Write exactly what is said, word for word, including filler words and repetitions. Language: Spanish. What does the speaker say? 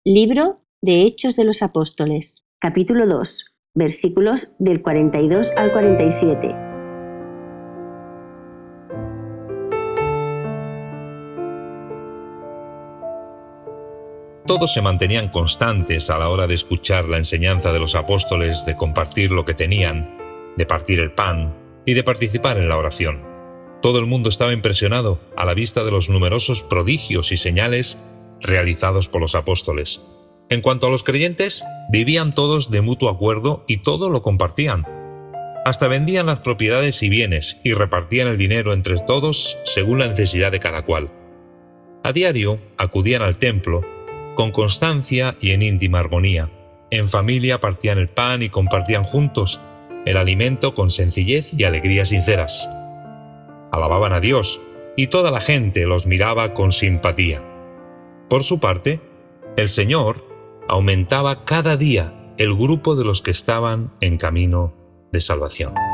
Libro de Hechos de los Apóstoles, capítulo dos, versículos del cuarenta y dos al cuarenta y siete. Todos se mantenían constantes a la hora de escuchar la enseñanza de los apóstoles, de compartir lo que tenían, de partir el pan y de participar en la oración. Todo el mundo estaba impresionado a la vista de los numerosos prodigios y señales realizados por los apóstoles. En cuanto a los creyentes, vivían todos de mutuo acuerdo y todo lo compartían. Hasta vendían las propiedades y bienes y repartían el dinero entre todos según la necesidad de cada cual. A diario acudían al templo con constancia y en íntima armonía. En familia partían el pan y compartían juntos el alimento con sencillez y alegría sinceras. Alababan a Dios y toda la gente los miraba con simpatía. Por su parte, el Señor aumentaba cada día el grupo de los que estaban en camino de salvación.